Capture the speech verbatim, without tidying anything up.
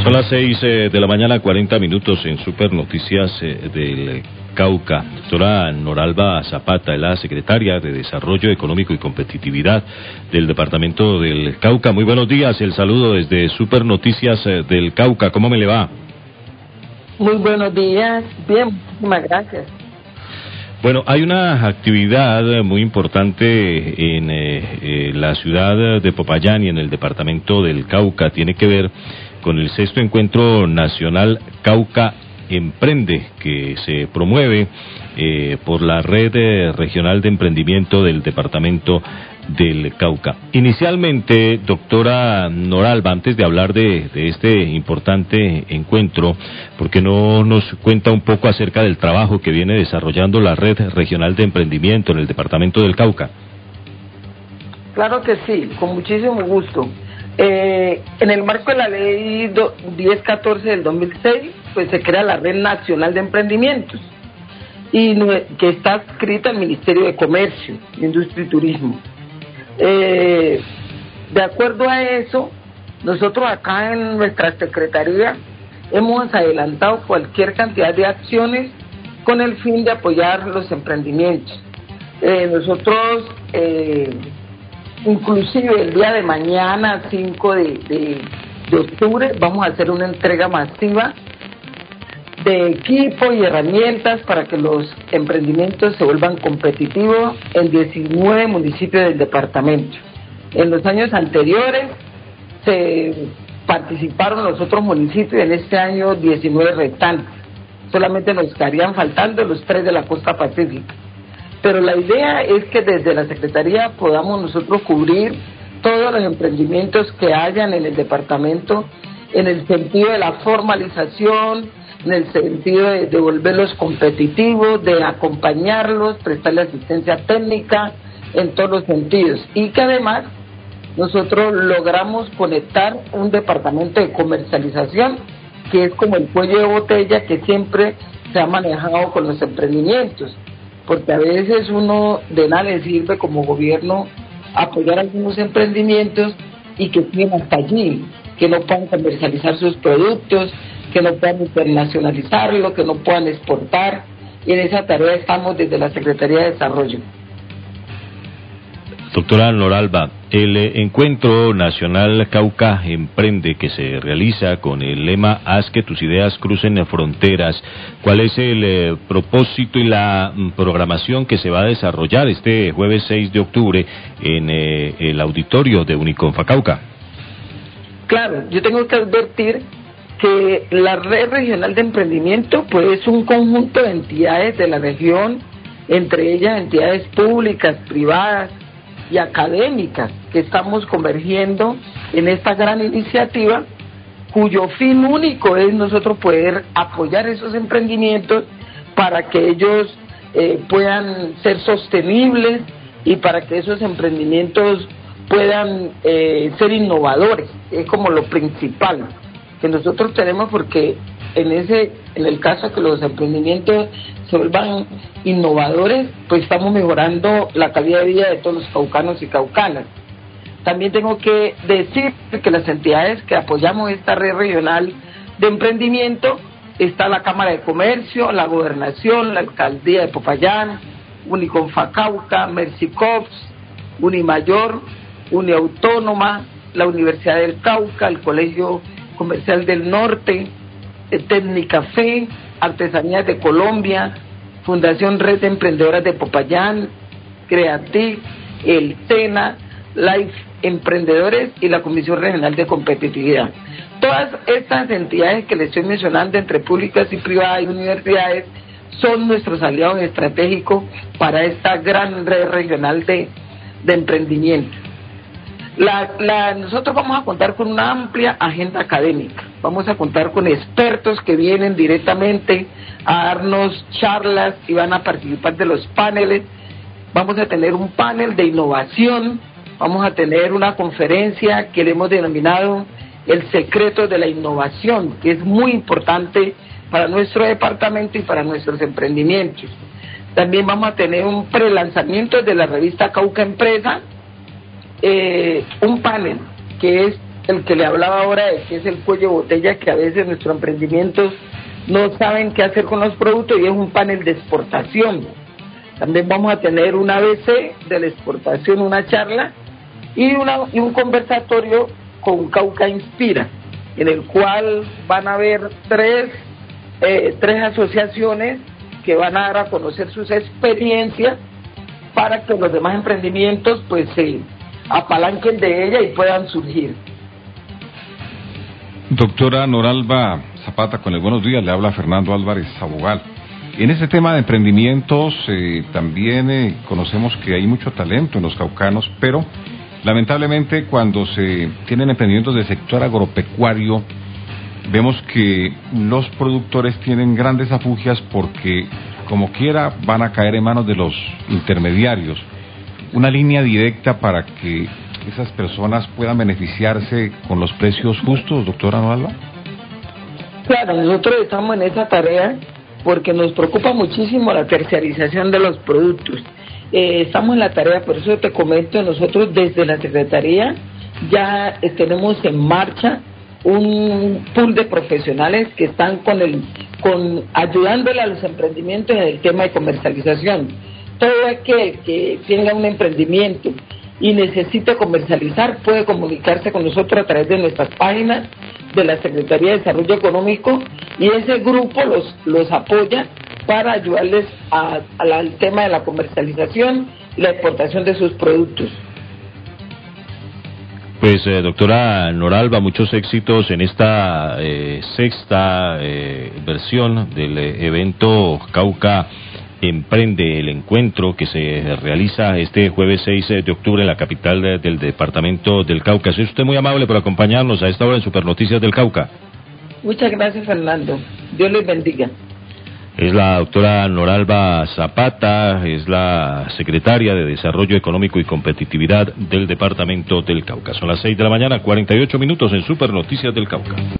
Son las seis eh, de la mañana, cuarenta minutos en Super Noticias eh, del Cauca. Doctora Noralba Zapata, la secretaria de Desarrollo Económico y Competitividad del Departamento del Cauca. Muy buenos días, el saludo desde Super Noticias eh, del Cauca. ¿Cómo me le va? Muy buenos días, bien, muchísimas gracias. Bueno, hay una actividad muy importante en eh, eh, la ciudad de Popayán y en el departamento del Cauca. Tiene que ver con el sexto encuentro nacional Cauca Emprende, que se promueve eh, por la red eh, regional de emprendimiento del departamento del Cauca. Inicialmente, doctora Noralba, antes de hablar de, de este importante encuentro, ¿por qué no nos cuenta un poco acerca del trabajo que viene desarrollando la red regional de emprendimiento en el departamento del Cauca? Claro que sí, con muchísimo gusto. Eh, en el marco de la ley diez catorce del dos mil seis, pues se crea la Red Nacional de Emprendimientos, y que está adscrita al Ministerio de Comercio, Industria y Turismo. Eh, de acuerdo a eso, nosotros acá en nuestra Secretaría hemos adelantado cualquier cantidad de acciones con el fin de apoyar los emprendimientos. Eh, nosotros, eh, inclusive el día de mañana, cinco de, de, de octubre, vamos a hacer una entrega masiva de equipo y herramientas para que los emprendimientos se vuelvan competitivos en diecinueve municipios del departamento. En los años anteriores se participaron los otros municipios, en este año diecinueve restantes. Solamente nos estarían faltando los tres de la costa pacífica. Pero la idea es que desde la Secretaría podamos nosotros cubrir todos los emprendimientos que hayan en el departamento, en el sentido de la formalización, en el sentido de, de volverlos competitivos, de acompañarlos, prestarle asistencia técnica en todos los sentidos, y que además nosotros logramos conectar un departamento de comercialización que es como el cuello de botella que siempre se ha manejado con los emprendimientos, porque a veces uno de nada le sirve como gobierno apoyar algunos emprendimientos y que tienen hasta allí, que no puedan comercializar sus productos, que no puedan internacionalizarlo, que no puedan exportar, y en esa tarea estamos desde la Secretaría de Desarrollo. Doctora Noralba, el eh, Encuentro Nacional Cauca Emprende, que se realiza con el lema Haz que tus ideas crucen fronteras, ¿cuál es el eh, propósito y la mm, programación que se va a desarrollar este jueves seis de octubre en eh, el auditorio de Uniconfa Cauca? Claro, yo tengo que advertir que la Red Regional de Emprendimiento pues es un conjunto de entidades de la región, entre ellas entidades públicas, privadas y académicas, que estamos convergiendo en esta gran iniciativa, cuyo fin único es nosotros poder apoyar esos emprendimientos para que ellos eh, puedan ser sostenibles y para que esos emprendimientos puedan eh, ser innovadores. Es como lo principal que nosotros tenemos, porque en ese en el caso que los emprendimientos se vuelvan innovadores, pues estamos mejorando la calidad de vida de todos los caucanos y caucanas. También tengo que decir que las entidades que apoyamos esta red regional de emprendimiento está la Cámara de Comercio, la Gobernación, la Alcaldía de Popayán, Uniconfa Cauca, Mercicops, Unimayor, Uniautónoma, la Universidad del Cauca, el Colegio Comercial del Norte, Tecnicafé, Artesanías de Colombia, Fundación Red de Emprendedoras de Popayán, Creativ, el SENA, Life Emprendedores y la Comisión Regional de Competitividad. Todas estas entidades que les estoy mencionando, entre públicas y privadas y universidades, son nuestros aliados estratégicos para esta gran red regional de, de emprendimiento. La, la, nosotros vamos a contar con una amplia agenda académica, vamos a contar con expertos que vienen directamente a darnos charlas y van a participar de los paneles. Vamos a tener un panel de innovación, vamos a tener una conferencia que le hemos denominado El secreto de la innovación, que es muy importante para nuestro departamento y para nuestros emprendimientos. También vamos a tener un prelanzamiento de la revista Cauca Empresa, eh, un panel que es el que le hablaba ahora, de que es el cuello de botella, que a veces nuestros emprendimientos no saben qué hacer con los productos, y es un panel de exportación. También vamos a tener un A B C de la exportación, una charla y, una, y un conversatorio con Cauca Inspira, en el cual van a haber tres, eh, tres asociaciones que van a dar a conocer sus experiencias para que los demás emprendimientos pues se apalanquen de ella y puedan surgir. Doctora Noralba Zapata, con el buenos días, le habla Fernando Álvarez Abogal. En este tema de emprendimientos eh, también eh, conocemos que hay mucho talento en los caucanos, pero lamentablemente cuando se tienen emprendimientos del sector agropecuario, vemos que los productores tienen grandes afugias porque como quiera van a caer en manos de los intermediarios. Una línea directa para que esas personas puedan beneficiarse con los precios justos, doctora Noralba. Claro, nosotros estamos en esa tarea porque nos preocupa muchísimo la terciarización de los productos. Eh, estamos en la tarea, por eso te comento, nosotros desde la Secretaría ya eh, tenemos en marcha un pool de profesionales que están con el, con ayudándole a los emprendimientos en el tema de comercialización. Todo aquel que tenga un emprendimiento y necesite comercializar puede comunicarse con nosotros a través de nuestras páginas de la Secretaría de Desarrollo Económico, y ese grupo los, los apoya para ayudarles a, a la, al tema de la comercialización y la exportación de sus productos. Pues eh, doctora Noralba, muchos éxitos en esta eh, sexta eh, versión del eh, evento Cauca Emprende, el encuentro que se realiza este jueves seis de octubre en la capital de, del departamento del Cauca. Es usted muy amable por acompañarnos a esta hora en Supernoticias del Cauca. Muchas gracias, Fernando. Dios les bendiga. Es la doctora Noralba Zapata, es la secretaria de Desarrollo Económico y Competitividad del departamento del Cauca. Son las seis de la mañana, cuarenta y ocho minutos en Supernoticias del Cauca.